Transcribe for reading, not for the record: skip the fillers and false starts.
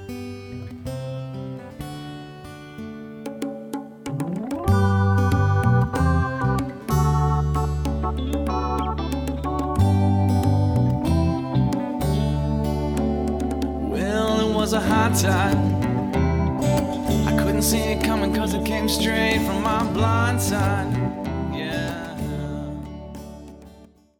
Was a hard time. I couldn't see it coming cause it came straight from my blind side.